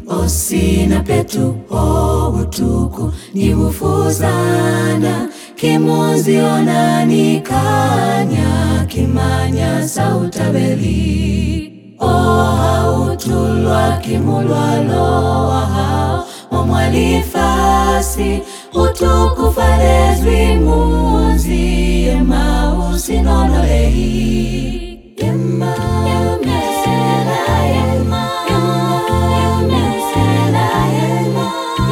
osina petu obutuku nibufuzana kimunzi onanikanya kimanya sautabeli utulwa kimulwalo wahao omwalifasi utukufalezwi munzi yemausi nonolehi yema yemesela yema yemesela yema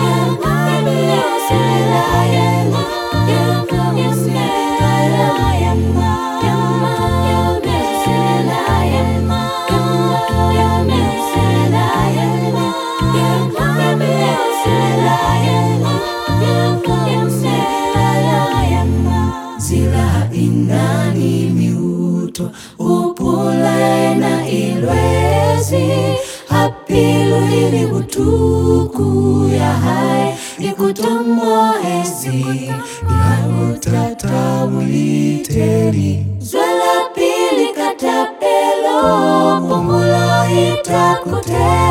yemesela yema yemesela yema yemesela yema yemesela yema yemesela yema zila inani miuto upulaena ilwezi hapilu ili butuku ya hai ikutomoezi ya utata uliteli zwela pili katapelo pumulo itakute